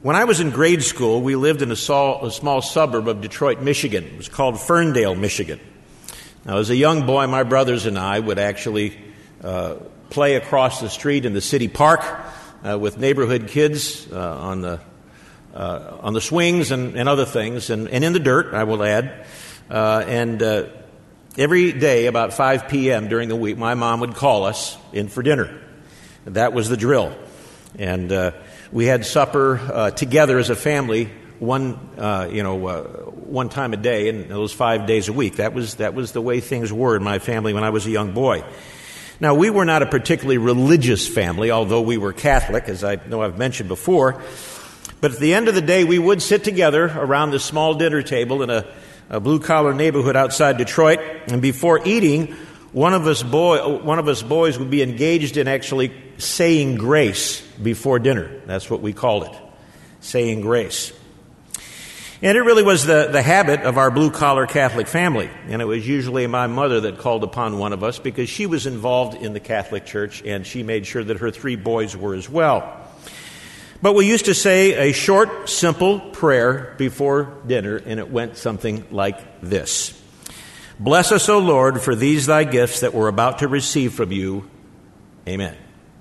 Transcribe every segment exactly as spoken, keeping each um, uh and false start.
When I was in grade school, we lived in a small, a small suburb of Detroit, Michigan. It was called Ferndale, Michigan. Now, as a young boy, my brothers and I would actually uh, play across the street in the city park uh, with neighborhood kids uh, on the uh, on the swings and, and other things, and, and in the dirt, I will add. Uh, and uh, every day about five p.m. during the week, my mom would call us in for dinner. That was the drill. And uh, we had supper uh, together as a family one, uh, you know, uh, one time a day, and those five days a week. That was that was the way things were in my family when I was a young boy. Now, we were not a particularly religious family, although we were Catholic, as I know I've mentioned before. But at the end of the day, we would sit together around this small dinner table in a, a blue-collar neighborhood outside Detroit, and before eating, one of us boy, one of us boys would be engaged in actually saying grace before dinner. That's what we called it, saying grace. And it really was the, the habit of our blue-collar Catholic family. And it was usually my mother that called upon one of us because she was involved in the Catholic Church, and she made sure that her three boys were as well. But we used to say a short, simple prayer before dinner, and it went something like this. Bless us, O Lord, for these thy gifts that we're about to receive from you. Amen.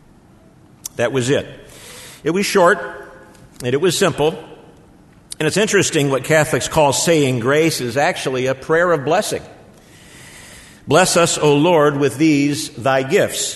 That was it. It was short, and it was simple. And it's interesting, what Catholics call saying grace is actually a prayer of blessing. Bless us, O Lord, with these thy gifts.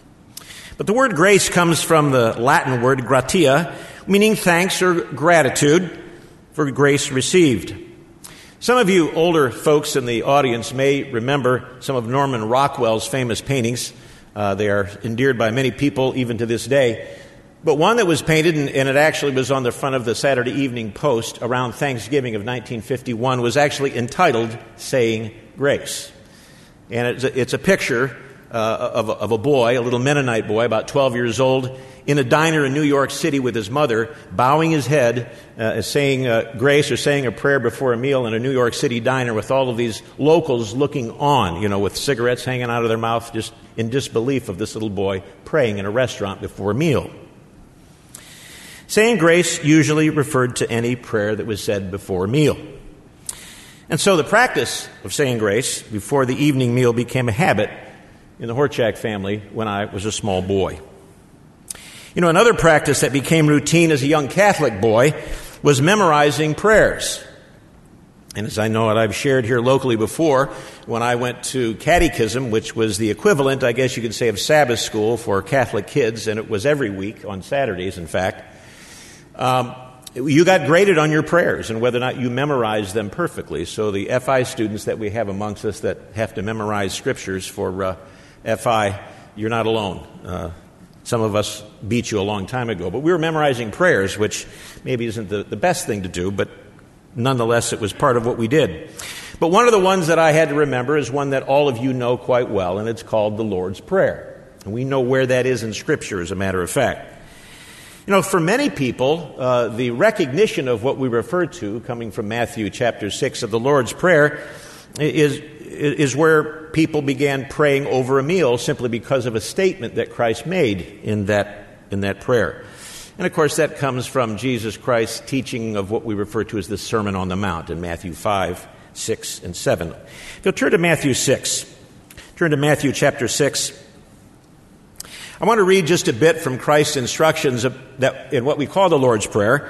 But the word grace comes from the Latin word gratia, meaning thanks or gratitude for grace received. Some of you older folks in the audience may remember some of Norman Rockwell's famous paintings. Uh, they are endeared by many people even to this day. But one that was painted, and, and it actually was on the front of the Saturday Evening Post around Thanksgiving of nineteen fifty-one, was actually entitled Saying Grace. And it's a, it's a picture uh, of, a, of a boy, a little Mennonite boy, about twelve years old, in a diner in New York City with his mother, bowing his head, uh, saying uh, grace or saying a prayer before a meal in a New York City diner with all of these locals looking on, you know, with cigarettes hanging out of their mouth, just in disbelief of this little boy praying in a restaurant before a meal. Saying grace usually referred to any prayer that was said before a meal. And so the practice of saying grace before the evening meal became a habit in the Horchak family when I was a small boy. You know, another practice that became routine as a young Catholic boy was memorizing prayers. And as I know it, I've shared here locally before, when I went to catechism, which was the equivalent, I guess you could say, of Sabbath school for Catholic kids, and it was every week on Saturdays, in fact, um, you got graded on your prayers and whether or not you memorized them perfectly. So the F I students that we have amongst us that have to memorize scriptures for uh, F I, you're not alone. Uh, some of us beat you a long time ago. But we were memorizing prayers, which maybe isn't the, the best thing to do, but nonetheless it was part of what we did. But one of the ones that I had to remember is one that all of you know quite well, and it's called the Lord's Prayer. And we know where that is in Scripture, as a matter of fact. You know, for many people, uh, the recognition of what we refer to, coming from Matthew chapter six of the Lord's Prayer, is, is where people began praying over a meal simply because of a statement that Christ made in that, in that prayer. And of course, that comes from Jesus Christ's teaching of what we refer to as the Sermon on the Mount in Matthew five, six, and seven. If you'll turn to Matthew six, turn to Matthew chapter six. I want to read just a bit from Christ's instructions of that in what we call the Lord's Prayer.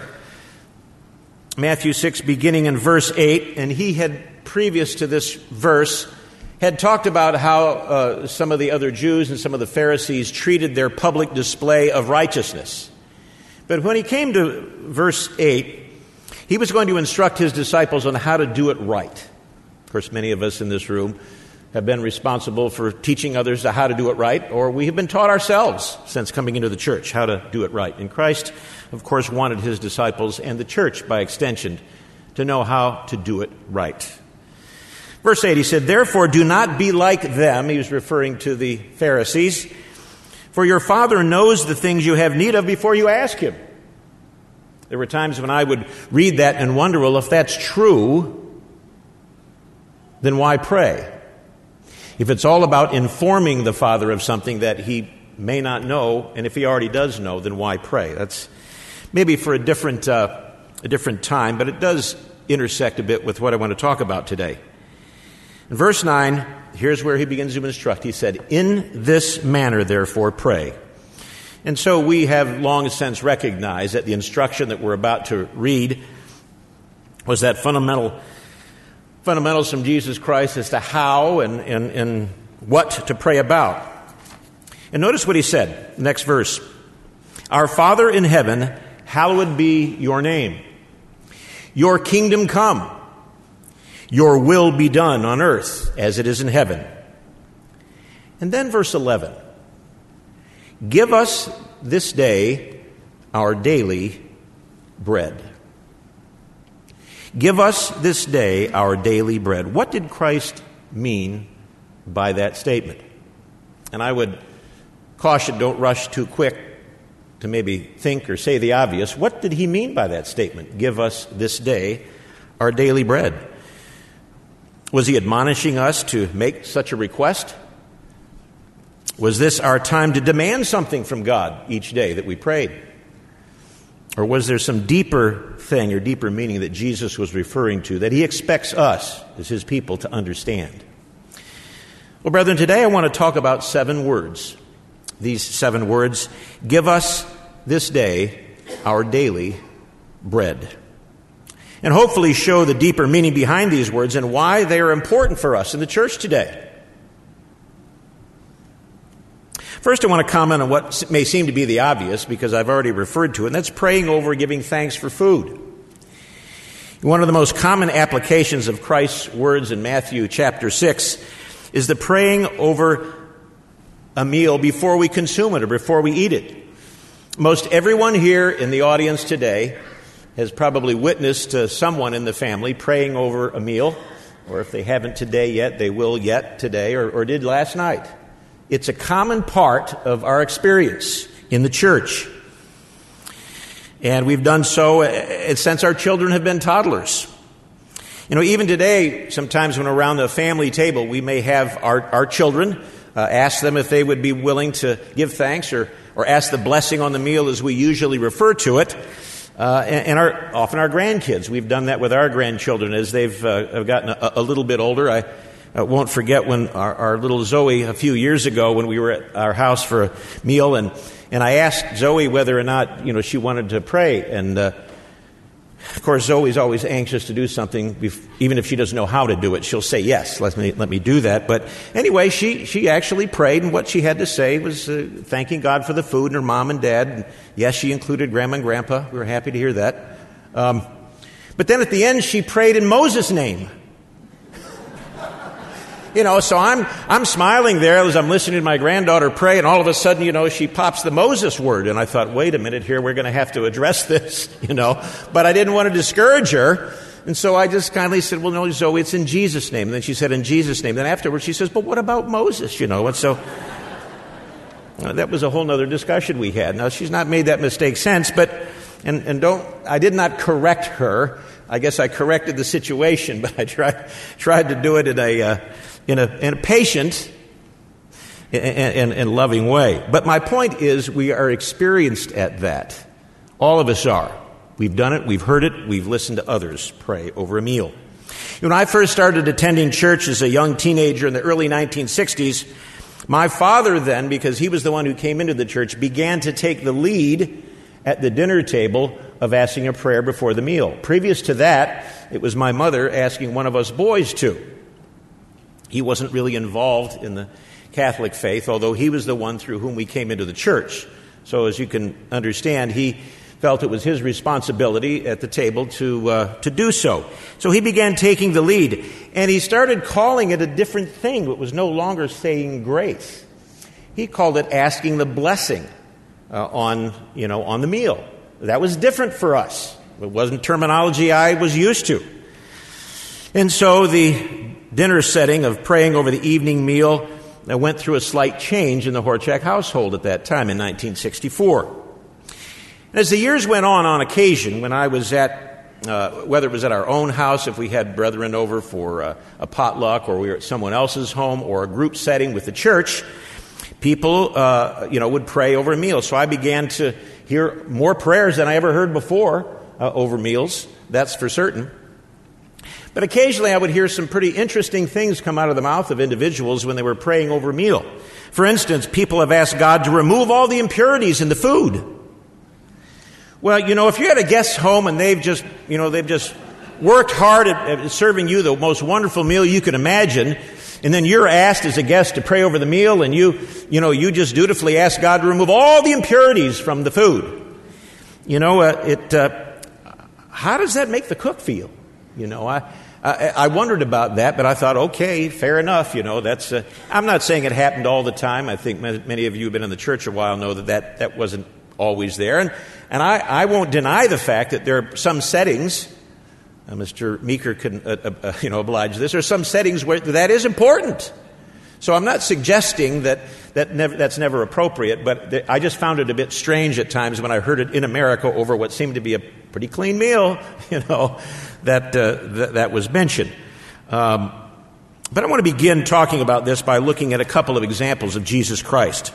Matthew six, beginning in verse eight, and he had, previous to this verse, had talked about how uh, some of the other Jews and some of the Pharisees treated their public display of righteousness. But when he came to verse eight, he was going to instruct his disciples on how to do it right. Of course, many of us in this room have been responsible for teaching others how to do it right, or we have been taught ourselves since coming into the church how to do it right. And Christ, of course, wanted his disciples and the church, by extension, to know how to do it right. Verse eight, he said, "Therefore do not be like them," he was referring to the Pharisees, "for your Father knows the things you have need of before you ask him." There were times when I would read that and wonder, well, if that's true, then why pray? If it's all about informing the Father of something that he may not know, and if he already does know, then why pray? That's maybe for a different, uh, a different time, but it does intersect a bit with what I want to talk about today. In verse nine, here's where he begins to instruct. He said, "In this manner, therefore, pray." And so we have long since recognized that the instruction that we're about to read was that fundamental fundamentals from Jesus Christ as to how and, and, and what to pray about. And notice what he said, next verse. "Our Father in heaven, hallowed be your name. Your kingdom come. Your will be done on earth as it is in heaven." And then verse eleven. "Give us this day our daily bread." Give us this day our daily bread. What did Christ mean by that statement? And I would caution, don't rush too quick to maybe think or say the obvious. What did he mean by that statement? Give us this day our daily bread. Was he admonishing us to make such a request? Was this our time to demand something from God each day that we prayed? Or was there some deeper thing or deeper meaning that Jesus was referring to that he expects us as his people to understand? Well, brethren, today I want to talk about seven words. These seven words: give us this day our daily bread. And hopefully show the deeper meaning behind these words and why they are important for us in the church today. First, I want to comment on what may seem to be the obvious, because I've already referred to it, and that's praying over giving thanks for food. One of the most common applications of Christ's words in Matthew chapter six is the praying over a meal before we consume it or before we eat it. Most everyone here in the audience today has probably witnessed uh, someone in the family praying over a meal, or if they haven't today yet, they will yet today, or, or did last night. It's a common part of our experience in the church. And we've done so uh, since our children have been toddlers. You know, even today, sometimes when around the family table, we may have our, our children uh, ask them if they would be willing to give thanks or, or ask the blessing on the meal as we usually refer to it. Uh, and and our, often our grandkids. We've done that with our grandchildren as they've uh, gotten a, a little bit older. I uh, won't forget when our, our little Zoe, a few years ago, when we were at our house for a meal, and, and I asked Zoe whether or not, you know, she wanted to pray. And, uh, of course, Zoe's always anxious to do something, bef- even if she doesn't know how to do it. She'll say, yes, let me let me do that. But anyway, she, she actually prayed, and what she had to say was uh, thanking God for the food and her mom and dad. And yes, she included Grandma and Grandpa. We were happy to hear that. Um, but then at the end, she prayed in Moses' name. You know, so I'm I'm smiling there as I'm listening to my granddaughter pray, and all of a sudden, you know, she pops the Moses word. And I thought, wait a minute here, we're going to have to address this, you know. But I didn't want to discourage her. And so I just kindly said, well, no, Zoe, it's in Jesus' name. And then she said, in Jesus' name. Then afterwards she says, but what about Moses, you know? And so uh, that was a whole other discussion we had. Now, she's not made that mistake since, but, and, and don't, I did not correct her. I guess I corrected the situation, but I tried, tried to do it in a, uh, in a, in a patient and, and, and loving way. But my point is, we are experienced at that. All of us are. We've done it, we've heard it, we've listened to others pray over a meal. When I first started attending church as a young teenager in the early nineteen sixties, my father then, because he was the one who came into the church, began to take the lead at the dinner table of asking a prayer before the meal. Previous to that, it was my mother asking one of us boys to. He wasn't really involved in the Catholic faith, although he was the one through whom we came into the church. So as you can understand, he felt it was his responsibility at the table to uh, to do so. So he began taking the lead, and he started calling it a different thing. It was no longer saying grace. He called it asking the blessing uh, on, you know, on the meal. That was different for us. It wasn't terminology I was used to. And so the dinner setting of praying over the evening meal uh, went through a slight change in the Horchak household at that time in nineteen sixty-four. And as the years went on, on occasion, when I was at, uh, whether it was at our own house, if we had brethren over for uh, a potluck, or we were at someone else's home, or a group setting with the church, people, uh, you know, would pray over a meal. So I began to hear more prayers than I ever heard before uh, over meals, that's for certain. But occasionally I would hear some pretty interesting things come out of the mouth of individuals when they were praying over a meal. For instance, people have asked God to remove all the impurities in the food. Well, you know, if you had a guest home and they've just, you know, they've just worked hard at, at serving you the most wonderful meal you could imagine, and then you're asked as a guest to pray over the meal, and you, you know, you just dutifully ask God to remove all the impurities from the food. You know, uh, it. Uh, how does that make the cook feel? You know, I. I, I wondered about that, but I thought, okay, fair enough. You know, that's. Uh, I'm not saying it happened all the time. I think many of you who have been in the church a while know that that, that wasn't always there, and and I, I won't deny the fact that there are some settings. Uh, Mister Meeker can, uh, uh, you know, oblige this. There are some settings where that is important. So I'm not suggesting that that never, that's never appropriate, but th- I just found it a bit strange at times when I heard it in America over what seemed to be a pretty clean meal, you know, that uh, th- that was mentioned. Um, but I want to begin talking about this by looking at a couple of examples of Jesus Christ.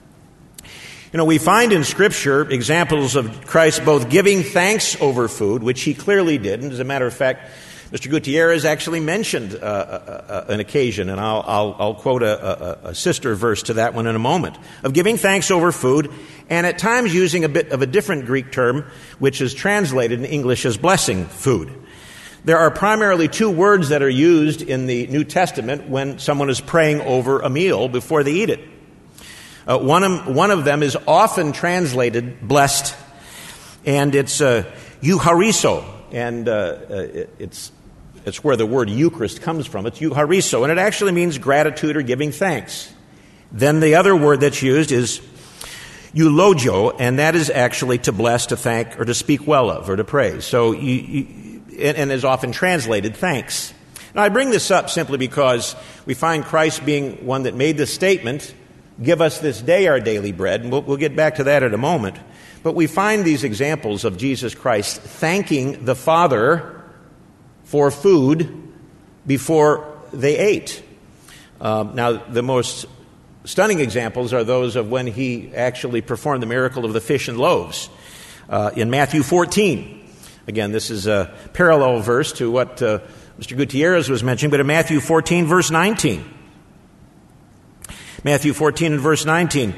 You know, we find in Scripture examples of Christ both giving thanks over food, which he clearly did. And as a matter of fact, Mister Gutierrez actually mentioned uh, uh, uh, an occasion, and I'll, I'll, I'll quote a, a, a sister verse to that one in a moment, of giving thanks over food, and at times using a bit of a different Greek term, which is translated in English as blessing food. There are primarily two words that are used in the New Testament when someone is praying over a meal before they eat it. Uh, one, of, one of them is often translated blessed, and it's uh, eucharizo, and uh, it, it's it's where the word Eucharist comes from. It's eucharizo, and it actually means gratitude or giving thanks. Then the other word that's used is eulogio, and that is actually to bless, to thank, or to speak well of, or to praise. So, you, you, and, and is often translated thanks. Now, I bring this up simply because we find Christ being one that made this statement, give us this day our daily bread, and we'll, we'll get back to that in a moment. But we find these examples of Jesus Christ thanking the Father for food before they ate. Um, now, the most stunning examples are those of when he actually performed the miracle of the fish and loaves. Uh, in Matthew fourteen, again, this is a parallel verse to what uh, Mister Gutierrez was mentioning, but in Matthew fourteen, verse nineteen, Matthew fourteen and verse nineteen.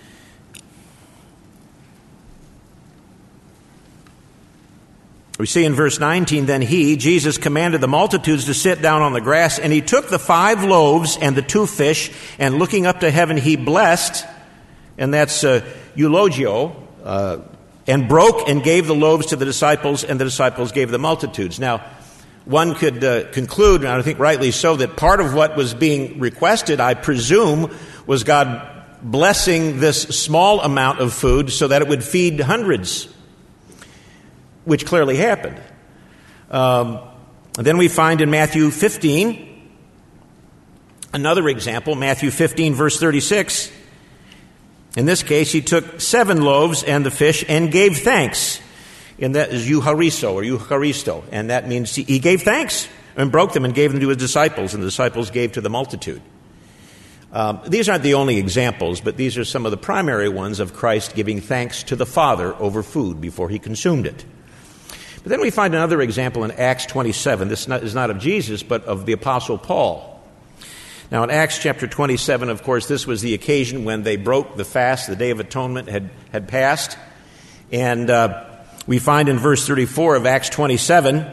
We see in verse nineteen, then he, Jesus, commanded the multitudes to sit down on the grass, and he took the five loaves and the two fish, and looking up to heaven, he blessed, and that's uh, eulogio, uh, and broke and gave the loaves to the disciples, and the disciples gave the multitudes. Now, one could uh, conclude, and I think rightly so, that part of what was being requested, I presume, was God blessing this small amount of food so that it would feed hundreds, which clearly happened. Um, then we find in Matthew fifteen, another example, Matthew fifteen, verse thirty-six. In this case, he took seven loaves and the fish and gave thanks. And that is eucharizo or eucharisto. And that means he, he gave thanks and broke them and gave them to his disciples, and the disciples gave to the multitude. Um, these aren't the only examples, but these are some of the primary ones of Christ giving thanks to the Father over food before he consumed it. But then we find another example in Acts twenty-seven. This is not of Jesus, but of the Apostle Paul. Now, in Acts chapter twenty-seven, of course, this was the occasion when they broke the fast. The Day of Atonement had, had passed. And uh, we find in verse thirty-four of Acts twenty-seven,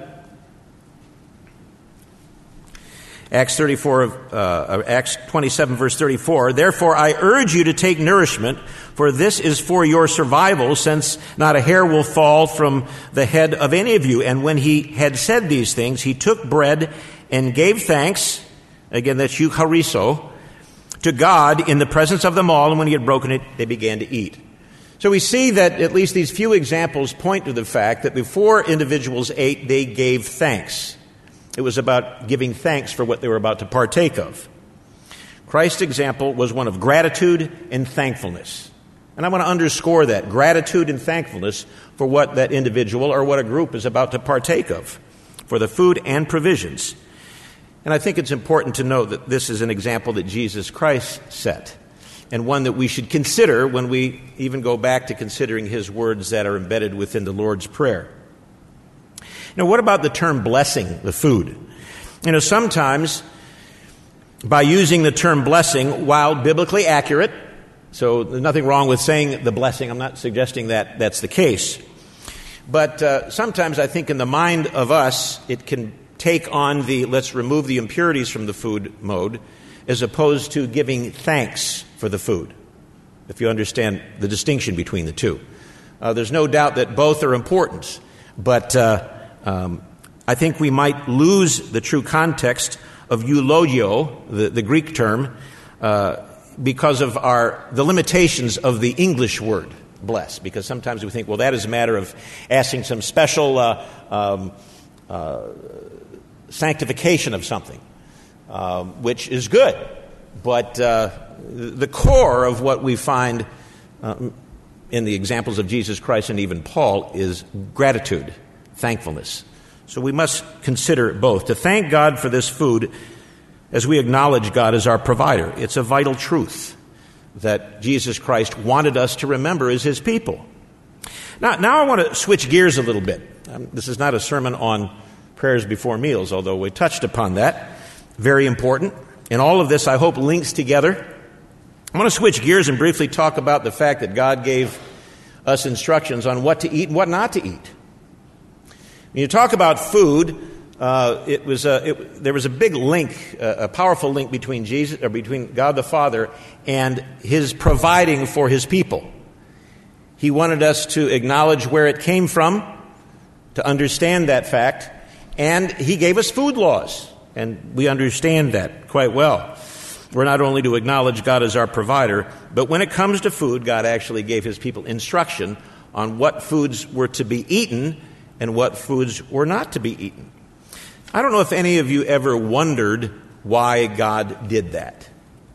Acts thirty-four of uh, Acts twenty-seven, verse thirty-four. Therefore, I urge you to take nourishment, for this is for your survival, since not a hair will fall from the head of any of you. And when he had said these things, he took bread and gave thanks. Again, that's eucharizo, to God in the presence of them all. And when he had broken it, they began to eat. So we see that at least these few examples point to the fact that before individuals ate, they gave thanks. It was about giving thanks for what they were about to partake of. Christ's example was one of gratitude and thankfulness. And I want to underscore that, gratitude and thankfulness for what that individual or what a group is about to partake of, for the food and provisions. And I think it's important to note that this is an example that Jesus Christ set. and one that we should consider when we even go back to considering his words that are embedded within the Lord's Prayer. Now, what about the term blessing the food? You know, sometimes by using the term blessing, while biblically accurate, so there's nothing wrong with saying the blessing, I'm not suggesting that that's the case, but uh, sometimes I think in the mind of us, it can take on the let's remove the impurities from the food mode, as opposed to giving thanks for the food, if you understand the distinction between the two. Uh, there's no doubt that both are important, but uh, um, I think we might lose the true context of eulogio, the, the Greek term, uh, because of our the limitations of the English word, bless, because sometimes we think, well, that is a matter of asking some special uh, um, uh, sanctification of something, um, which is good. But uh, the core of what we find uh, in the examples of Jesus Christ and even Paul is gratitude, thankfulness. So we must consider both. To thank God for this food as we acknowledge God as our provider. It's a vital truth that Jesus Christ wanted us to remember as his people. Now, now I want to switch gears a little bit. Um, this is not a sermon on prayers before meals, although we touched upon that. Very important. And all of this, I hope, links together. I want to switch gears and briefly talk about the fact that God gave us instructions on what to eat and what not to eat. When you talk about food, uh, it was a, it, there was a big link, uh, a powerful link between Jesus, or between God the Father and his providing for his people. He wanted us to acknowledge where it came from, to understand that fact, and he gave us food laws, and we understand that quite well. We're not only to acknowledge God as our provider, but when it comes to food, God actually gave his people instruction on what foods were to be eaten and what foods were not to be eaten. I don't know if any of you ever wondered why God did that.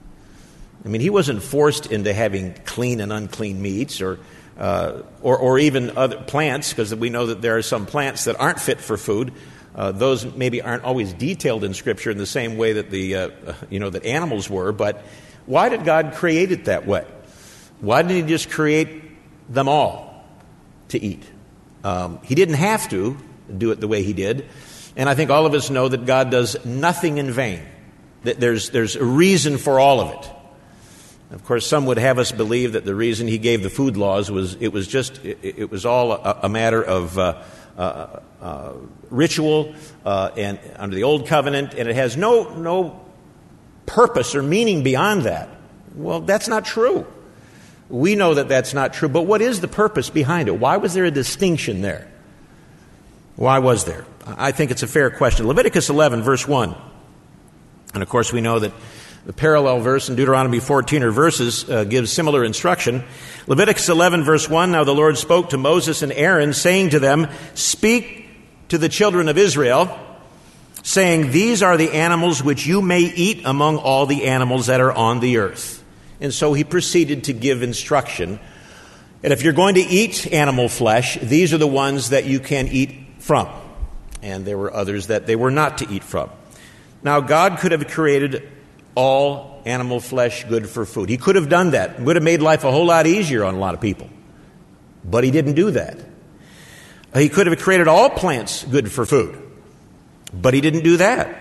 I mean, he wasn't forced into having clean and unclean meats or uh, or, or even other plants, because we know that there are some plants that aren't fit for food. Uh, those maybe aren't always detailed in Scripture in the same way that the uh, you know that animals were. But why did God create it that way? Why didn't he just create them all to eat? Um, he didn't have to do it the way he did. And I think all of us know that God does nothing in vain. That there's there's a reason for all of it. Of course, some would have us believe that the reason he gave the food laws was it was just it, it was all a, a matter of uh, uh, uh, ritual uh, and under the old covenant, and it has no no purpose or meaning beyond that. Well, that's not true. We know that that's not true, but what is the purpose behind it? Why was there a distinction there? Why was there? I think it's a fair question. Leviticus eleven, verse one. And of course, we know that the parallel verse in Deuteronomy fourteen or verses uh, gives similar instruction. Leviticus eleven, verse one, now the Lord spoke to Moses and Aaron, saying to them, speak to the children of Israel, saying, these are the animals which you may eat among all the animals that are on the earth. And so he proceeded to give instruction. And if you're going to eat animal flesh, these are the ones that you can eat from. And there were others that they were not to eat from. Now, God could have created all animal flesh good for food. He could have done that. It would have made life a whole lot easier on a lot of people. But he didn't do that. He could have created all plants good for food. But he didn't do that.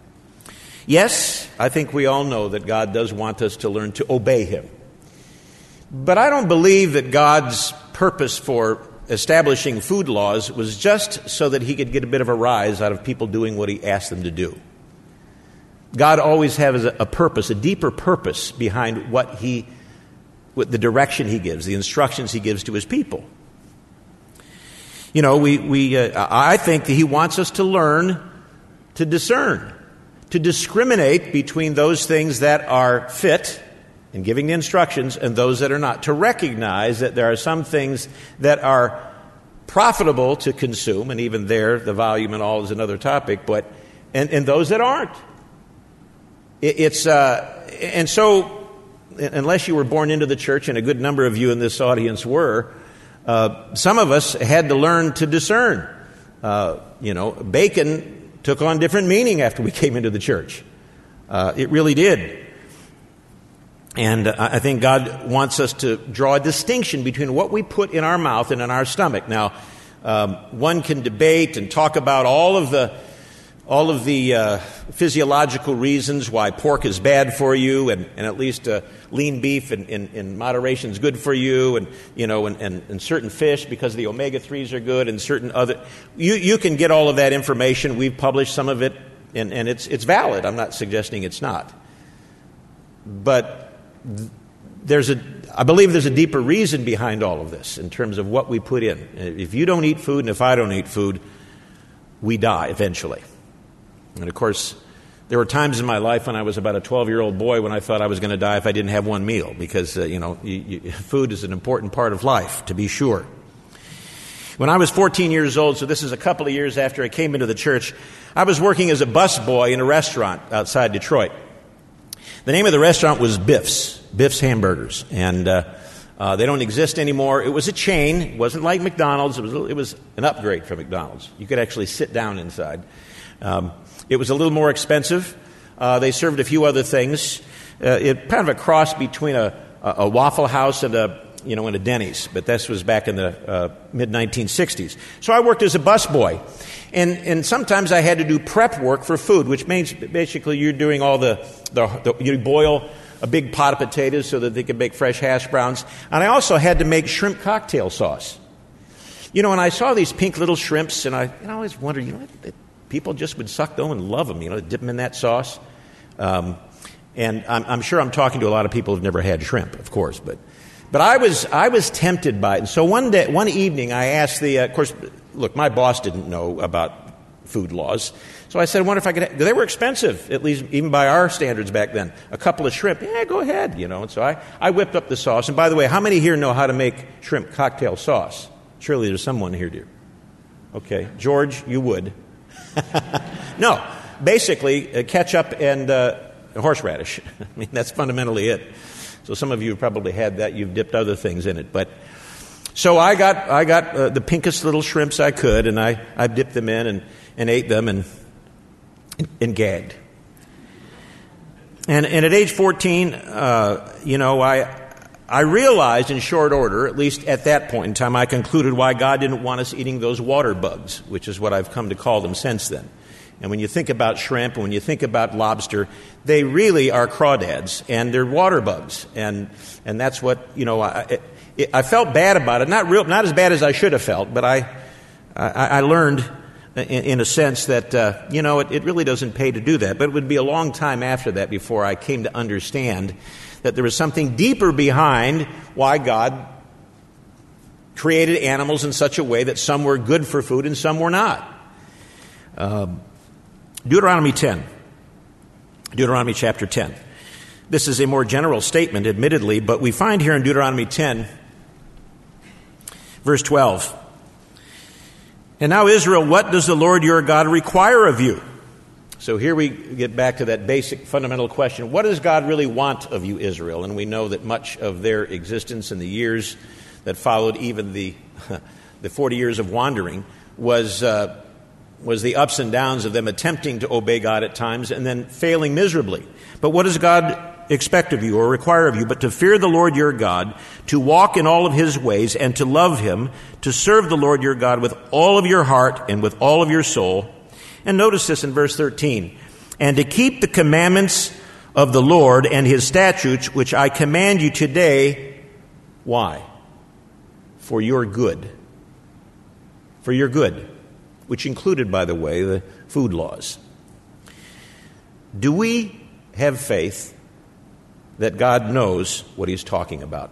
Yes, I think we all know that God does want us to learn to obey him. But I don't believe that God's purpose for establishing food laws was just so that he could get a bit of a rise out of people doing what he asked them to do. God always has a purpose, a deeper purpose behind what he, what the direction he gives, the instructions he gives to his people. You know, we, we, uh, I think that he wants us to learn to discern, to discriminate between those things that are fit in giving the instructions and those that are not, to recognize that there are some things that are profitable to consume, and even there, the volume and all is another topic, but and, and those that aren't. It, it's uh, and so, unless you were born into the church, and a good number of you in this audience were, uh, some of us had to learn to discern. Uh, you know, bacon took on different meaning after we came into the church. Uh, it really did. And uh, I think God wants us to draw a distinction between what we put in our mouth and in our stomach. Now, um, one can debate and talk about all of the all of the uh, physiological reasons why pork is bad for you, and, and at least uh, lean beef in, in, in moderation is good for you, and you know, and, and, and certain fish because the omega threes are good, and certain other. You you can get all of that information. We've published some of it, and, and it's it's valid. I'm not suggesting it's not, but there's a. I believe there's a deeper reason behind all of this in terms of what we put in. If you don't eat food, and if I don't eat food, we die eventually. And, of course, there were times in my life when I was about a twelve-year-old boy when I thought I was going to die if I didn't have one meal because, uh, you know, you, you, food is an important part of life, to be sure. When I was fourteen years old, so this is a couple of years after I came into the church, I was working as a busboy in a restaurant outside Detroit. The name of the restaurant was Biff's, Biff's Hamburgers, and uh, uh, they don't exist anymore. It was a chain. It wasn't like McDonald's. It was, it was an upgrade from McDonald's. You could actually sit down inside. Um, It was a little more expensive. Uh, they served a few other things. Uh, it kind of a cross between a, a, a Waffle House and a you know and a Denny's, but this was back in the uh, mid nineteen sixties. So I worked as a busboy, and and sometimes I had to do prep work for food, which means basically you're doing all the, the, the you boil a big pot of potatoes so that they could make fresh hash browns, and I also had to make shrimp cocktail sauce. You know, and I saw these pink little shrimps, and I, and I always wondered, you know. They, People just would suck them and love them, you know, dip them in that sauce. Um, and I'm, I'm sure I'm talking to a lot of people who've never had shrimp, of course. But but I was I was tempted by it. And so one day, one evening, I asked the, uh, of course, look, my boss didn't know about food laws. So I said, I wonder if I could, ha-. They were expensive, at least even by our standards back then. A couple of shrimp, yeah, go ahead, you know. And so I, I whipped up the sauce. And by the way, how many here know how to make shrimp cocktail sauce? Surely there's someone here, dear. Okay, George, you would. No, basically uh, ketchup and uh, horseradish. I mean, that's fundamentally it. So some of you have probably had that. You've dipped other things in it, but so I got I got uh, the pinkest little shrimps I could, and I, I dipped them in and, and ate them and, and and gagged. And and at age fourteen, uh, you know, I. I realized in short order, at least at that point in time, I concluded why God didn't want us eating those water bugs, which is what I've come to call them since then. And when you think about shrimp and when you think about lobster, they really are crawdads, and they're water bugs. And and that's what, you know, I, it, I felt bad about it. Not real, not as bad as I should have felt, but I I, I learned in, in a sense that, uh, you know, it, it really doesn't pay to do that. But it would be a long time after that before I came to understand that there was something deeper behind why God created animals in such a way that some were good for food and some were not. Um, Deuteronomy ten. Deuteronomy chapter ten. This is a more general statement, admittedly, but we find here in Deuteronomy ten, verse twelve. And now, Israel, what does the Lord your God require of you? So here we get back to that basic fundamental question. What does God really want of you, Israel? And we know that much of their existence in the years that followed even the the forty years of wandering was uh, was the ups and downs of them attempting to obey God at times and then failing miserably. But what does God expect of you or require of you but to fear the Lord your God, to walk in all of his ways and to love him, to serve the Lord your God with all of your heart and with all of your soul. And notice this in verse thirteen. And to keep the commandments of the Lord and his statutes, which I command you today. Why? For your good. For your good. Which included, by the way, the food laws. Do we have faith that God knows what he's talking about?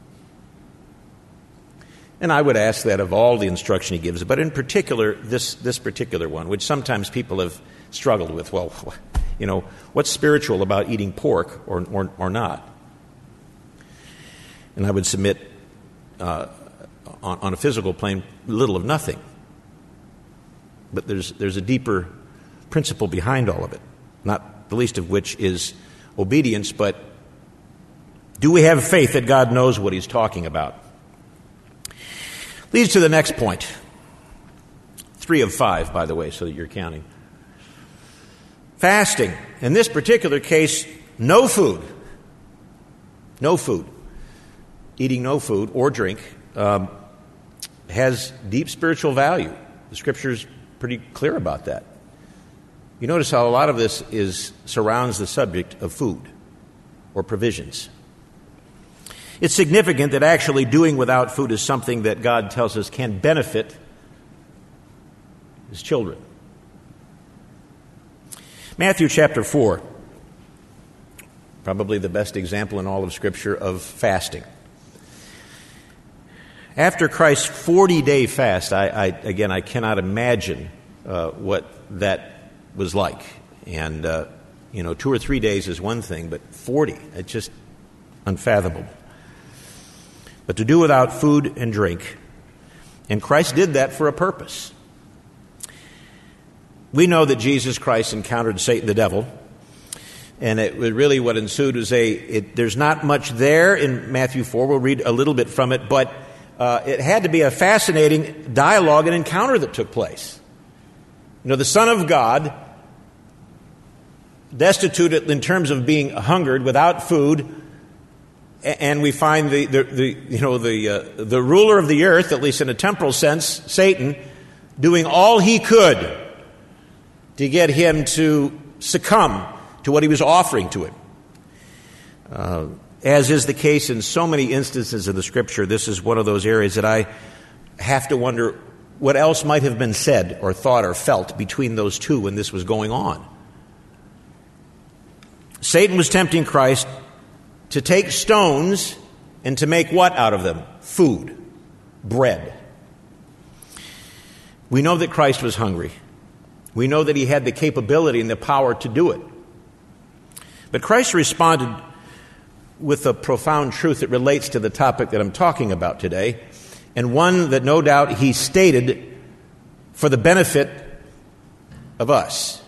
And I would ask that of all the instruction he gives, but in particular, this, this particular one, which sometimes people have struggled with. Well, you know, what's spiritual about eating pork or, or, or not? And I would submit uh, on, on a physical plane, little of nothing. But there's, there's a deeper principle behind all of it, not the least of which is obedience, but do we have faith that God knows what he's talking about? Leads to the next point. Three of five, by the way, so that you're counting. Fasting. In this particular case, no food. no food, eating no food or drink, um, has deep spiritual value. The Scripture's pretty clear about that. You notice how a lot of this is surrounds the subject of food or provisions. It's significant that actually doing without food is something that God tells us can benefit His children. Matthew chapter four, probably the best example in all of Scripture of fasting. After Christ's forty-day fast, I, I again, I cannot imagine uh, what that was like. And, uh, you know, two or three days is one thing, but forty, it's just unfathomable. But to do without food and drink, and Christ did that for a purpose. We know that Jesus Christ encountered Satan the devil, and it really what ensued was a, it, there's not much there in Matthew four, we'll read a little bit from it, but uh, it had to be a fascinating dialogue and encounter that took place. You know, the Son of God, destitute in terms of being hungered, without food, and we find the, the, the you know the uh, the ruler of the earth, at least in a temporal sense, Satan, doing all he could to get him to succumb to what he was offering to him. Uh, as is the case in so many instances of the Scripture, this is one of those areas that I have to wonder what else might have been said or thought or felt between those two when this was going on. Satan was tempting Christ to take stones and to make what out of them? Food, bread. We know that Christ was hungry. We know that he had the capability and the power to do it. But Christ responded with a profound truth that relates to the topic that I'm talking about today, and one that no doubt he stated for the benefit of us.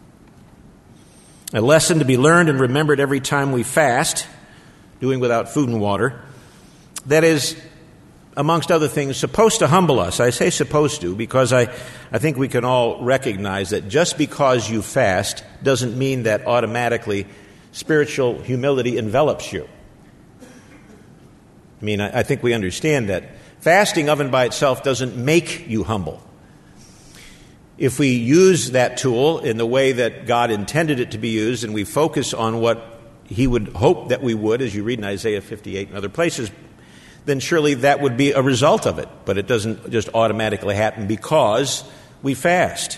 A lesson to be learned and remembered every time we fast, doing without food and water, that is, amongst other things, supposed to humble us. I say supposed to because I, I think we can all recognize that just because you fast doesn't mean that automatically spiritual humility envelops you. I mean, I, I think we understand that. Fasting of and by itself doesn't make you humble. If we use that tool in the way that God intended it to be used and we focus on what He would hope that we would, as you read in Isaiah fifty-eight and other places, then surely that would be a result of it. But it doesn't just automatically happen because we fast.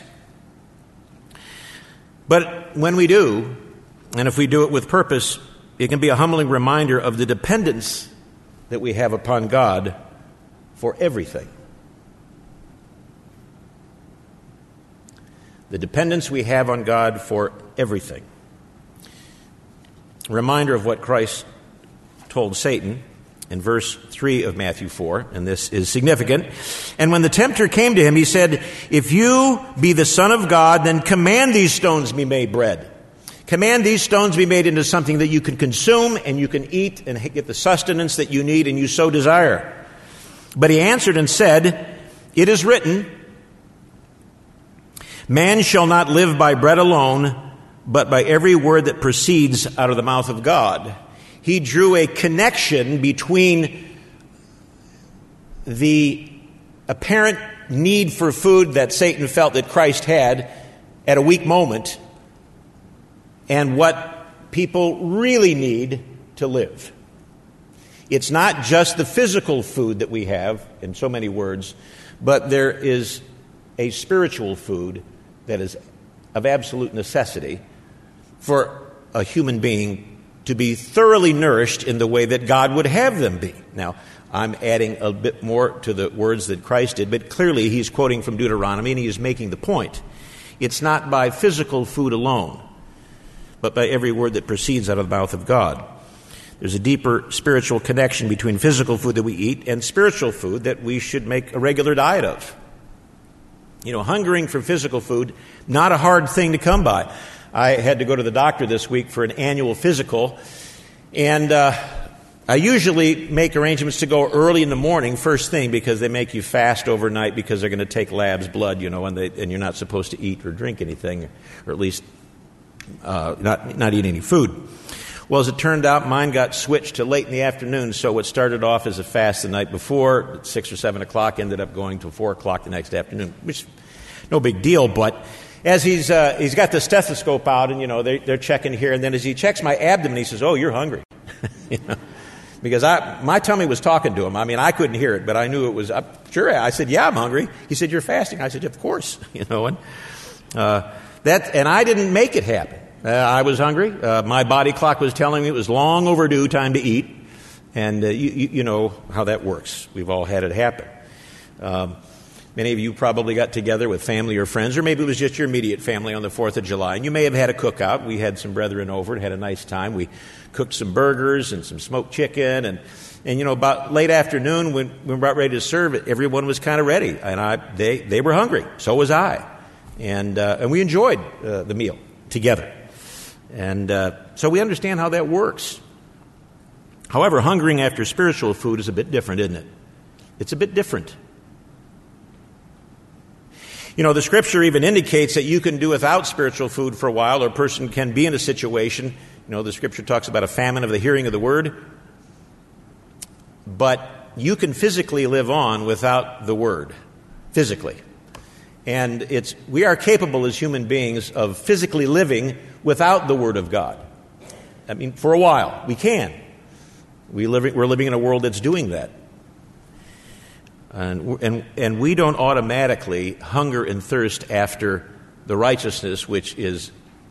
But when we do, and if we do it with purpose, it can be a humbling reminder of the dependence that we have upon God for everything. The dependence we have on God for everything. A reminder of what Christ told Satan in verse three of Matthew four, and this is significant. And when the tempter came to him, he said, "If you be the Son of God, then command these stones be made bread." Command these stones be made into something that you can consume and you can eat and get the sustenance that you need and you so desire. But he answered and said, "It is written, man shall not live by bread alone, but by every word that proceeds out of the mouth of God." He drew a connection between the apparent need for food that Satan felt that Christ had at a weak moment and what people really need to live. It's not just the physical food that we have, in so many words, but there is a spiritual food that is of absolute necessity for a human being to be thoroughly nourished in the way that God would have them be. Now, I'm adding a bit more to the words that Christ did, but clearly he's quoting from Deuteronomy and he is making the point. It's not by physical food alone, but by every word that proceeds out of the mouth of God. There's a deeper spiritual connection between physical food that we eat and spiritual food that we should make a regular diet of. You know, hungering for physical food, not a hard thing to come by. I had to go to the doctor this week for an annual physical, and uh, I usually make arrangements to go early in the morning, first thing, because they make you fast overnight because they're going to take labs blood, you know, and, they, and you're not supposed to eat or drink anything, or at least uh, not not eat any food. Well, as it turned out, mine got switched to late in the afternoon, so what started off as a fast the night before, at six or seven o'clock, ended up going to four o'clock the next afternoon, which no big deal, but as he's uh, he's got the stethoscope out, and, you know, they, they're checking here, and then as he checks my abdomen, he says, "Oh, you're hungry." You know? Because I, my tummy was talking to him. I mean, I couldn't hear it, but I knew it was, uh, sure. I said, "Yeah, I'm hungry." He said, "You're fasting." I said, "Of course." You know, and uh, that, and I didn't make it happen. Uh, I was hungry. Uh, my body clock was telling me it was long overdue time to eat. And uh, you, you, you know how that works. We've all had it happen. Um, many of you probably got together with family or friends, or maybe it was just your immediate family on the fourth of July. And you may have had a cookout. We had some brethren over and had a nice time. We cooked some burgers and some smoked chicken. And, and you know, about late afternoon when, when we were about ready to serve it, everyone was kind of ready. And I, they, they were hungry. So was I. And, uh, and we enjoyed uh, the meal together. And uh, so we understand how that works. However, hungering after spiritual food is a bit different, isn't it? It's a bit different. You know, the Scripture even indicates that you can do without spiritual food for a while, or a person can be in a situation. You know, the Scripture talks about a famine of the hearing of the Word. But you can physically live on without the Word. Physically. And it's we are capable as human beings of physically living without the Word of God. I mean, for a while, we can. We live, we're living in a world that's doing that. And, and, and we don't automatically hunger and thirst after the righteousness which is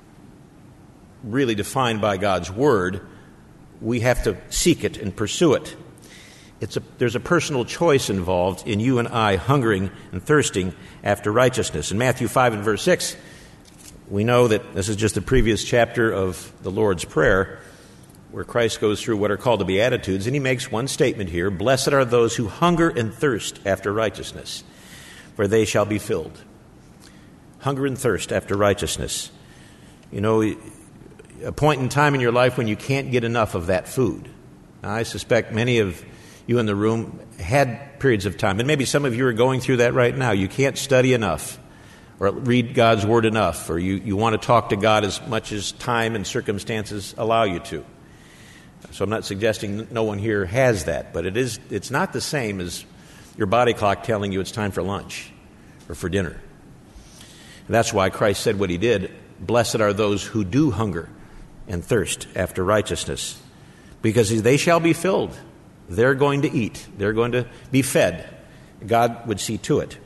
really defined by God's Word. We have to seek it and pursue it. It's a, there's a personal choice involved in you and I hungering and thirsting after righteousness. In Matthew five and verse six, we know that this is just the previous chapter of the Lord's Prayer, where Christ goes through what are called the Beatitudes, and he makes one statement here: "Blessed are those who hunger and thirst after righteousness, for they shall be filled." Hunger and thirst after righteousness. You know, a point in time in your life when you can't get enough of that food. Now, I suspect many of you in the room had periods of time, and maybe some of you are going through that right now. You can't study enough or read God's Word enough, or you, you want to talk to God as much as time and circumstances allow you to. So I'm not suggesting no one here has that, but it is, it's not the same as your body clock telling you it's time for lunch or for dinner. And that's why Christ said what he did: "Blessed are those who do hunger and thirst after righteousness, because they shall be filled." They're going to eat. They're going to be fed. God would see to it.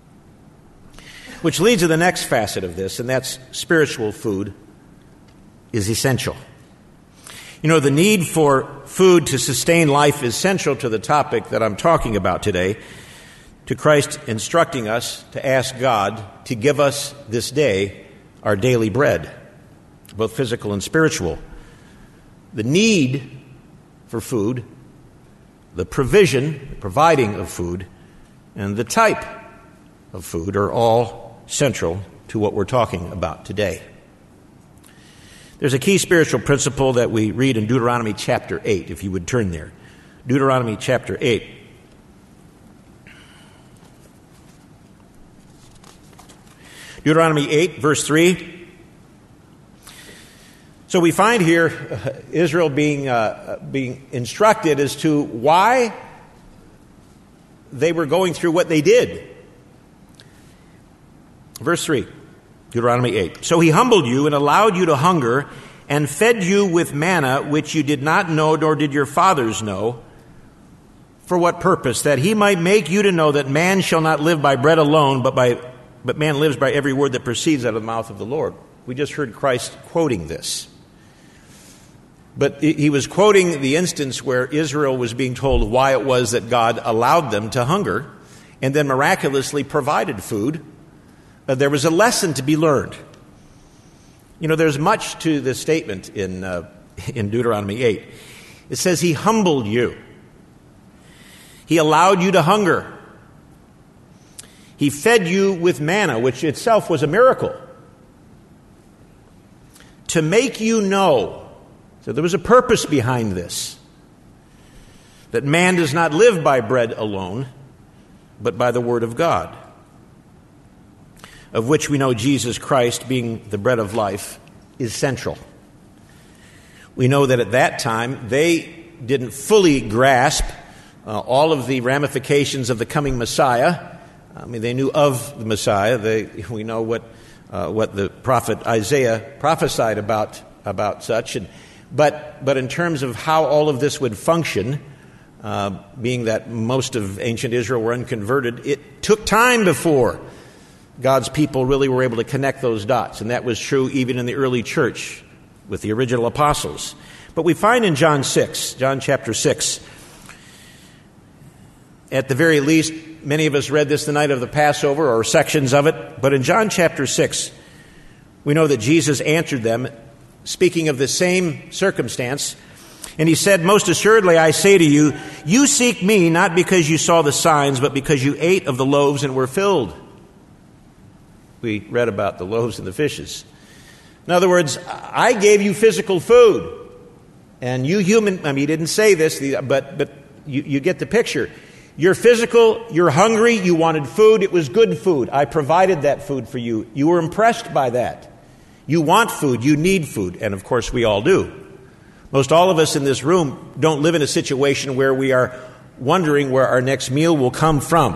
Which leads to the next facet of this, and that's spiritual food is essential. You know, the need for food to sustain life is central to the topic that I'm talking about today, to Christ instructing us to ask God to give us this day our daily bread, both physical and spiritual. The need for food, the provision, the providing of food, and the type of food are all central to what we're talking about today. There's a key spiritual principle that we read in Deuteronomy chapter eight, if you would turn there. Deuteronomy chapter eight. Deuteronomy eight, verse three. So we find here uh, Israel being uh, being instructed as to why they were going through what they did. Verse three, Deuteronomy eight. "So he humbled you and allowed you to hunger and fed you with manna which you did not know, nor did your fathers know. For what purpose? That he might make you to know that man shall not live by bread alone, but by but man lives by every word that proceeds out of the mouth of the Lord." We just heard Christ quoting this. But he was quoting the instance where Israel was being told why it was that God allowed them to hunger and then miraculously provided food. Uh, there was a lesson to be learned. You know, there's much to this statement in uh, in Deuteronomy eight. It says he humbled you. He allowed you to hunger. He fed you with manna, which itself was a miracle, to make you know. So there was a purpose behind this, that man does not live by bread alone, but by the Word of God, of which we know Jesus Christ, being the bread of life, is central. We know that at that time they didn't fully grasp uh, all of the ramifications of the coming Messiah. I mean, they knew of the Messiah. They, we know what uh, what the prophet Isaiah prophesied about about such. And, but but in terms of how all of this would function, uh, being that most of ancient Israel were unconverted, it took time before God's people really were able to connect those dots. And that was true even in the early church with the original apostles. But we find in John six, John chapter six, at the very least, many of us read this the night of the Passover or sections of it. But in John chapter six, we know that Jesus answered them, speaking of the same circumstance. And he said, "Most assuredly, I say to you, you seek me not because you saw the signs, but because you ate of the loaves and were filled." We read about the loaves and the fishes. In other words, I gave you physical food. And you human, I mean, he didn't say this, but, but you, you get the picture. You're physical, you're hungry, you wanted food, it was good food. I provided that food for you. You were impressed by that. You want food, you need food, and of course we all do. Most all of us in this room don't live in a situation where we are wondering where our next meal will come from.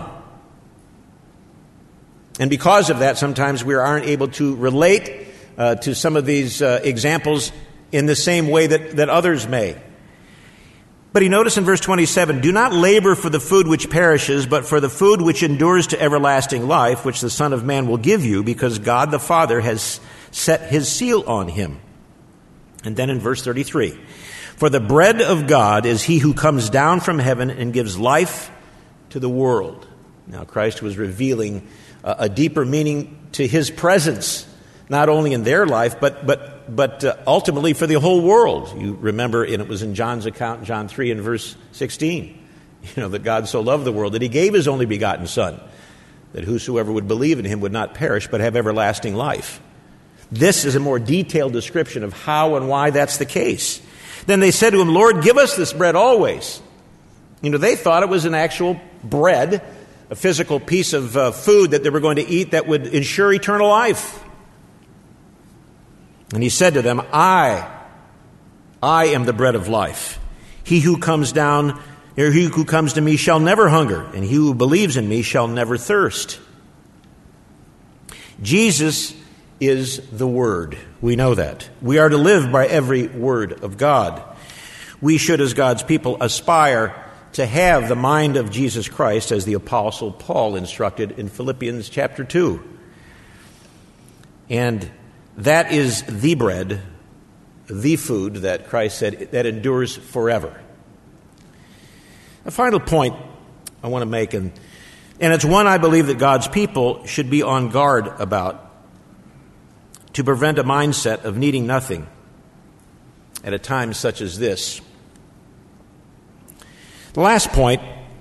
And because of that, sometimes we aren't able to relate uh, to some of these uh, examples in the same way that, that others may. But he noticed in verse twenty-seven, "Do not labor for the food which perishes, but for the food which endures to everlasting life, which the Son of Man will give you, because God the Father has set his seal on him." And then in verse thirty-three, "For the bread of God is he who comes down from heaven and gives life to the world." Now Christ was revealing a, a deeper meaning to his presence, not only in their life, but but but uh, ultimately for the whole world. You remember, and it was in John's account, John three and verse sixteen, you know, that God so loved the world that he gave his only begotten Son, that whosoever would believe in him would not perish but have everlasting life. This is a more detailed description of how and why that's the case. Then they said to him, "Lord, give us this bread always." You know, they thought it was an actual bread, a physical piece of uh, food that they were going to eat that would ensure eternal life. And he said to them, I, I am the bread of life. He who comes down, or he who comes to me shall never hunger, and he who believes in me shall never thirst. Jesus is the Word. We know that. We are to live by every word of God. We should, as God's people, aspire to have the mind of Jesus Christ, as the Apostle Paul instructed in Philippians chapter two. And that is the bread, the food that Christ said that endures forever. A final point I want to make, and, and it's one I believe that God's people should be on guard about, to prevent a mindset of needing nothing at a time such as this. The last point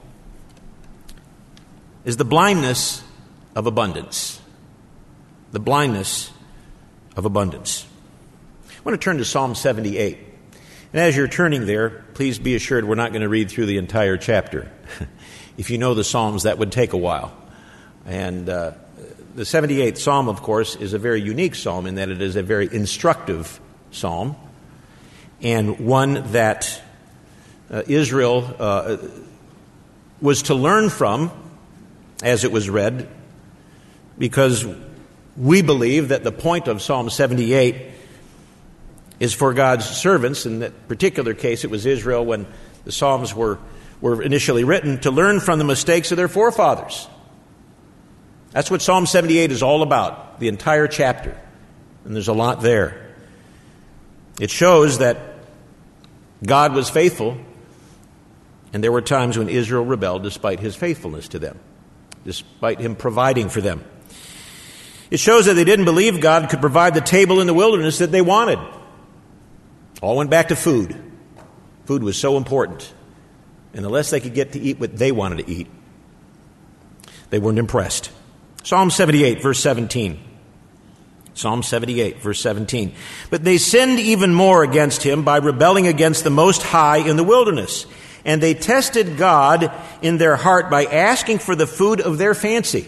is the blindness of abundance. The blindness of abundance. I want to turn to Psalm seventy-eight. And as you're turning there, please be assured we're not going to read through the entire chapter. If you know the Psalms, that would take a while. And uh, the seventy-eighth Psalm, of course, is a very unique psalm in that it is a very instructive psalm, and one that uh, Israel uh, was to learn from as it was read, because we believe that the point of Psalm seventy-eight is for God's servants. In that particular case, it was Israel, when the Psalms were, were initially written, to learn from the mistakes of their forefathers. That's what Psalm seventy-eight is all about, the entire chapter. And there's a lot there. It shows that God was faithful, and there were times when Israel rebelled despite his faithfulness to them, despite him providing for them. It shows that they didn't believe God could provide the table in the wilderness that they wanted. All went back to food. Food was so important. And unless they could get to eat what they wanted to eat, they weren't impressed. Psalm seventy-eight, verse seventeen. Psalm seventy-eight, verse seventeen. "But they sinned even more against him by rebelling against the Most High in the wilderness. And they tested God in their heart by asking for the food of their fancy."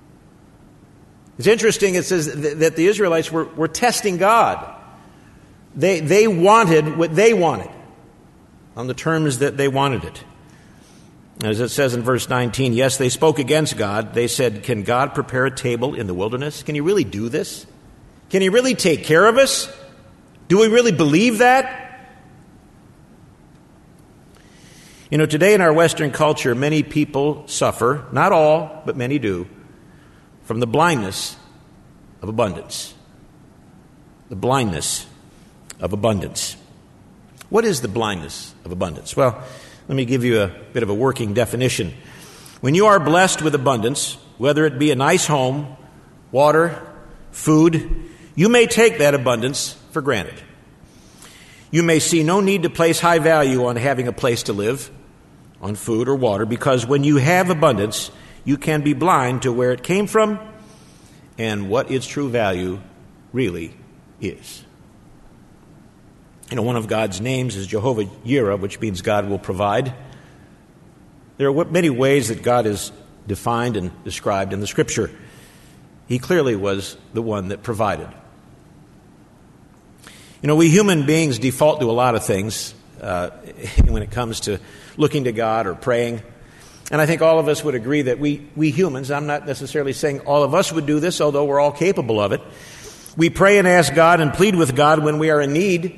It's interesting, it says that the Israelites were, were testing God. They, they wanted what they wanted on the terms that they wanted it. As it says in verse nineteen, yes, they spoke against God. They said, can God prepare a table in the wilderness? Can he really do this? Can he really take care of us? Do we really believe that? You know, today in our Western culture, many people suffer, not all, but many do, from the blindness of abundance. The blindness of abundance. What is the blindness of abundance? Well, let me give you a bit of a working definition. When you are blessed with abundance, whether it be a nice home, water, food, you may take that abundance for granted. You may see no need to place high value on having a place to live, on food or water, because when you have abundance, you can be blind to where it came from and what its true value really is. You know, one of God's names is Jehovah Jireh, which means God will provide. There are many ways that God is defined and described in the Scripture. He clearly was the one that provided. You know, we human beings default to a lot of things uh, when it comes to looking to God or praying. And I think all of us would agree that we, we humans, I'm not necessarily saying all of us would do this, although we're all capable of it. We pray and ask God and plead with God when we are in need.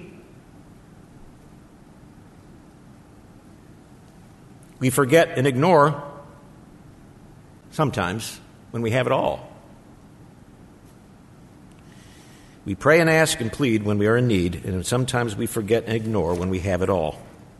We forget and ignore sometimes when we have it all. We pray and ask and plead when we are in need, and sometimes we forget and ignore when we have it all.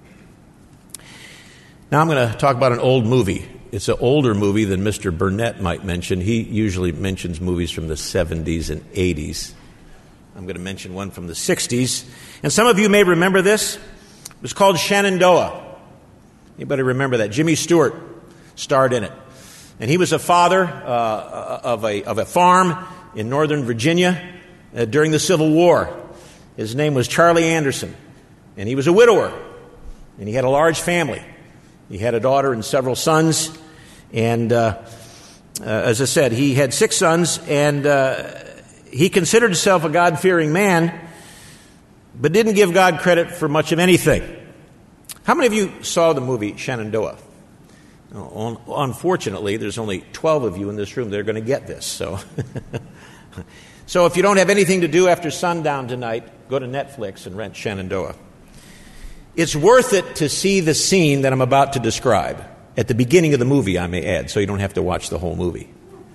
Now I'm going to talk about an old movie. It's an older movie than Mister Burnett might mention. He usually mentions movies from the seventies and eighties. I'm going to mention one from the sixties. And some of you may remember this. It was called Shenandoah. Anybody remember that? Jimmy Stewart starred in it. And he was a father uh, of, a, of a farm in northern Virginia uh, during the Civil War. His name was Charlie Anderson. And he was a widower. And he had a large family. He had a daughter and several sons. And uh, uh, as I said, he had six sons. And uh, he considered himself a God-fearing man, but didn't give God credit for much of anything. How many of you saw the movie Shenandoah? Oh, unfortunately, there's only twelve of you in this room that are going to get this. So, so if you don't have anything to do after sundown tonight, go to Netflix and rent Shenandoah. It's worth it to see the scene that I'm about to describe. At the beginning of the movie, I may add, so you don't have to watch the whole movie.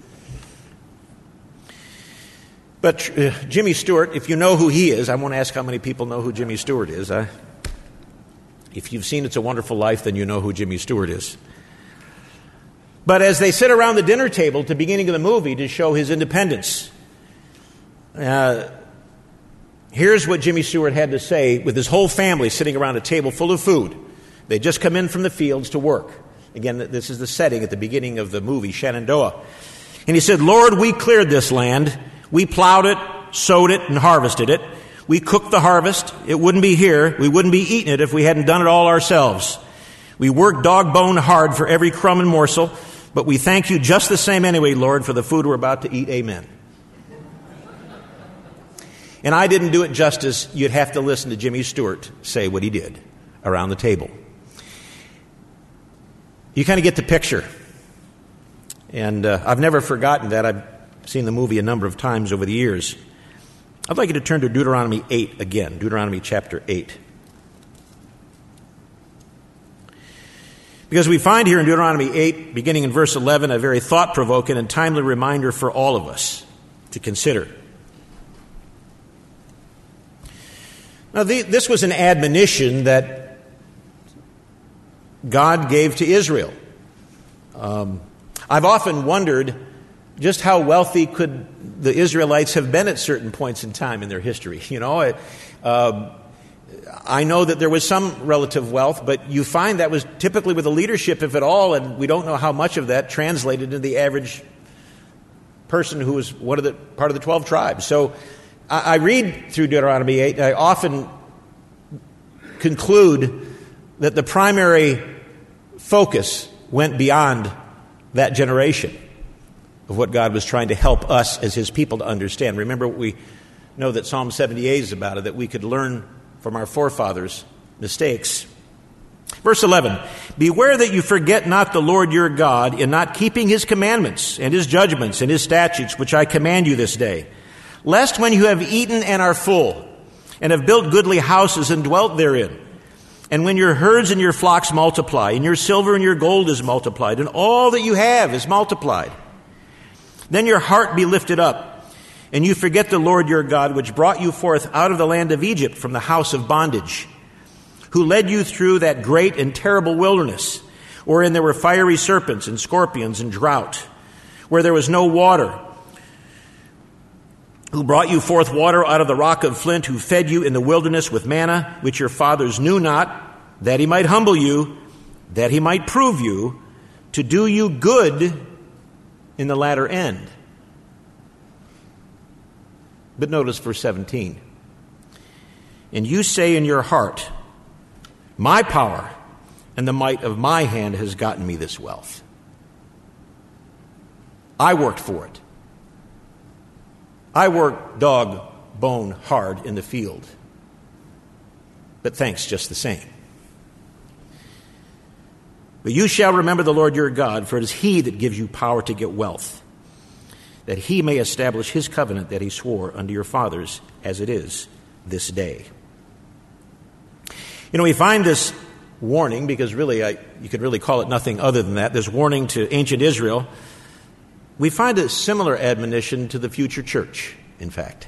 But uh, Jimmy Stewart, if you know who he is, I won't ask how many people know who Jimmy Stewart is. I, if you've seen It's a Wonderful Life, then you know who Jimmy Stewart is. But as they sit around the dinner table at the beginning of the movie to show his independence, uh, here's what Jimmy Stewart had to say with his whole family sitting around a table full of food. They just come in from the fields to work. Again, this is the setting at the beginning of the movie, Shenandoah. And he said, "Lord, we cleared this land. We plowed it, sowed it, and harvested it. We cooked the harvest. It wouldn't be here. We wouldn't be eating it if we hadn't done it all ourselves. We worked dog-bone hard for every crumb and morsel, but we thank you just the same anyway, Lord, for the food we're about to eat. Amen." And I didn't do it justice. You'd have to listen to Jimmy Stewart say what he did around the table. You kind of get the picture. And uh, I've never forgotten that. I've seen the movie a number of times over the years. I'd like you to turn to Deuteronomy eight again, Deuteronomy chapter eight. Because we find here in Deuteronomy eight, beginning in verse eleven, a very thought-provoking and timely reminder for all of us to consider. Now, the, this was an admonition that God gave to Israel. Um, I've often wondered just how wealthy could the Israelites have been at certain points in time in their history. You know, it, uh, I know that there was some relative wealth, but you find that was typically with the leadership, if at all, and we don't know how much of that translated into the average person who was one of the part of the twelve tribes. So I, I read through Deuteronomy eight, I often conclude that the primary focus went beyond that generation of what God was trying to help us as His people to understand. Remember what we know that Psalm seventy-eight is about it, that we could learn from our forefathers' mistakes. Verse eleven, beware that you forget not the Lord your God in not keeping his commandments and his judgments and his statutes, which I command you this day, lest when you have eaten and are full, and have built goodly houses and dwelt therein, and when your herds and your flocks multiply, and your silver and your gold is multiplied, and all that you have is multiplied, then your heart be lifted up, and you forget the Lord your God, which brought you forth out of the land of Egypt from the house of bondage, who led you through that great and terrible wilderness, wherein there were fiery serpents and scorpions and drought, where there was no water, who brought you forth water out of the rock of flint, who fed you in the wilderness with manna, which your fathers knew not, that he might humble you, that he might prove you, to do you good in the latter end. But notice verse seventeen. And you say in your heart, my power and the might of my hand has gotten me this wealth. I worked for it. I worked dog bone hard in the field. But thanks just the same. But you shall remember the Lord your God, for it is he that gives you power to get wealth, that he may establish his covenant that he swore unto your fathers, as it is this day. You know, we find this warning, because really, I, you could really call it nothing other than that, this warning to ancient Israel. We find a similar admonition to the future church, in fact.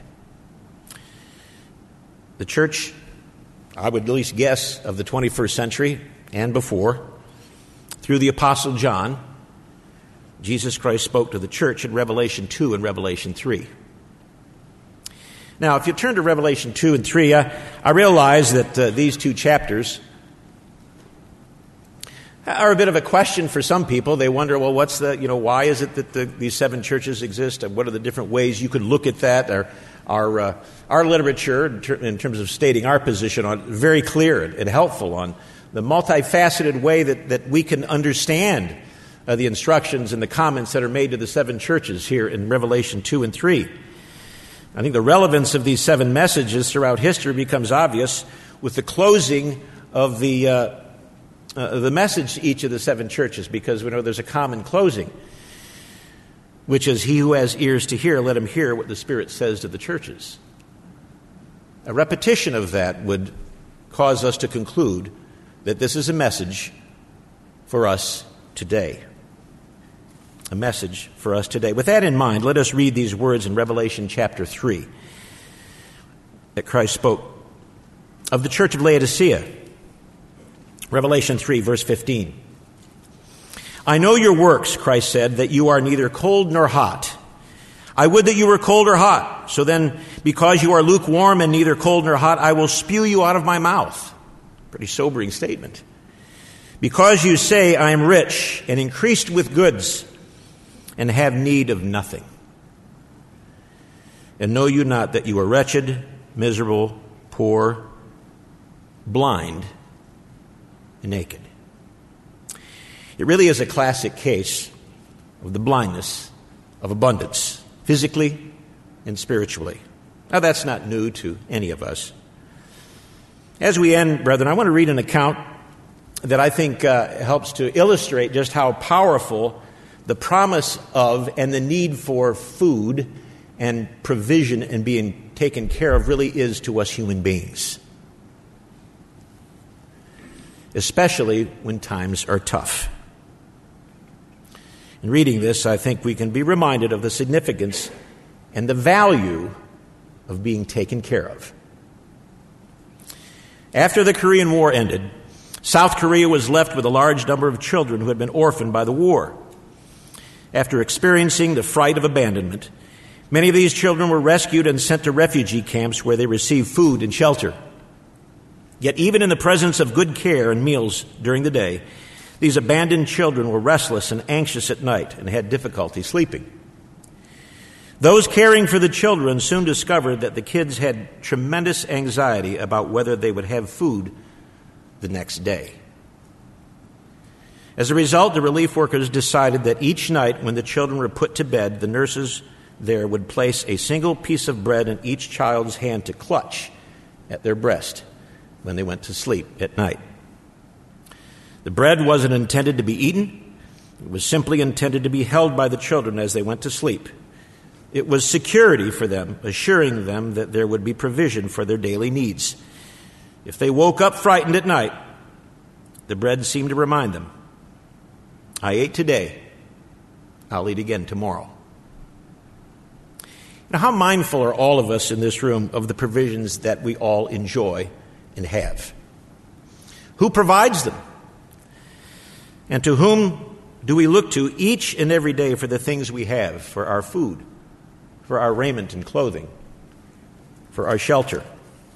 The church, I would at least guess, of the twenty-first century and before, through the Apostle John, Jesus Christ spoke to the church in Revelation two and Revelation three. Now, if you turn to Revelation two and three, I, I realize that uh, these two chapters are a bit of a question for some people. They wonder, well, what's the, you know, why is it that the, these seven churches exist? And what are the different ways you could look at that? Our, our, uh, our literature, in, ter- in terms of stating our position on, very clear and, and helpful on the multifaceted way that, that we can understand uh, the instructions and the comments that are made to the seven churches here in Revelation two and three. I think the relevance of these seven messages throughout history becomes obvious with the closing of the uh, uh, the message to each of the seven churches, because we know there's a common closing, which is, he who has ears to hear, let him hear what the Spirit says to the churches. A repetition of that would cause us to conclude that this is a message for us today. A message for us today. With that in mind, let us read these words in Revelation chapter three that Christ spoke of the church of Laodicea. Revelation three, verse fifteen. I know your works, Christ said, that you are neither cold nor hot. I would that you were cold or hot. So then, because you are lukewarm and neither cold nor hot, I will spew you out of my mouth. Pretty sobering statement. Because you say, I am rich and increased with goods, and have need of nothing. And know you not that you are wretched, miserable, poor, blind, and naked. It really is a classic case of the blindness of abundance, physically and spiritually. Now, that's not new to any of us. As we end, brethren, I want to read an account that I think uh, helps to illustrate just how powerful the promise of and the need for food and provision and being taken care of really is to us human beings, especially when times are tough. In reading this, I think we can be reminded of the significance and the value of being taken care of. After the Korean War ended, South Korea was left with a large number of children who had been orphaned by the war. After experiencing the fright of abandonment, many of these children were rescued and sent to refugee camps where they received food and shelter. Yet even in the presence of good care and meals during the day, these abandoned children were restless and anxious at night and had difficulty sleeping. Those caring for the children soon discovered that the kids had tremendous anxiety about whether they would have food the next day. As a result, the relief workers decided that each night when the children were put to bed, the nurses there would place a single piece of bread in each child's hand to clutch at their breast when they went to sleep at night. The bread wasn't intended to be eaten. It was simply intended to be held by the children as they went to sleep. It was security for them, assuring them that there would be provision for their daily needs. If they woke up frightened at night, the bread seemed to remind them, I ate today, I'll eat again tomorrow. Now, how mindful are all of us in this room of the provisions that we all enjoy and have? Who provides them? And to whom do we look to each and every day for the things we have, for our food, for our raiment and clothing, for our shelter?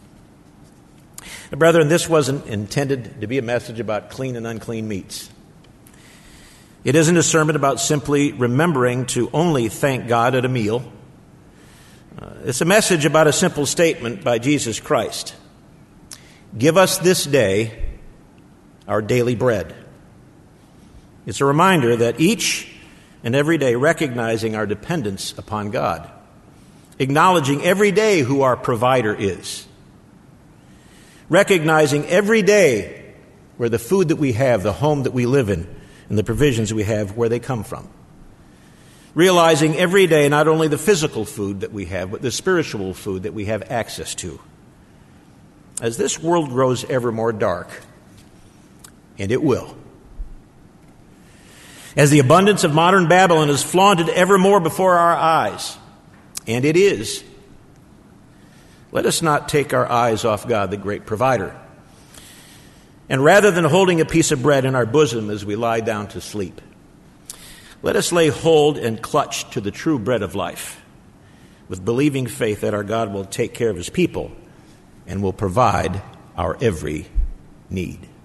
Now, brethren, this wasn't intended to be a message about clean and unclean meats. It isn't a sermon about simply remembering to only thank God at a meal. Uh, it's a message about a simple statement by Jesus Christ. Give us this day our daily bread. It's a reminder that each and every day recognizing our dependence upon God, acknowledging every day who our provider is, recognizing every day where the food that we have, the home that we live in, and the provisions we have, where they come from. Realizing every day not only the physical food that we have, but the spiritual food that we have access to. As this world grows ever more dark, and it will, as the abundance of modern Babylon is flaunted ever more before our eyes, and it is, let us not take our eyes off God, the great provider. And rather than holding a piece of bread in our bosom as we lie down to sleep, let us lay hold and clutch to the true bread of life, with believing faith that our God will take care of his people and will provide our every need.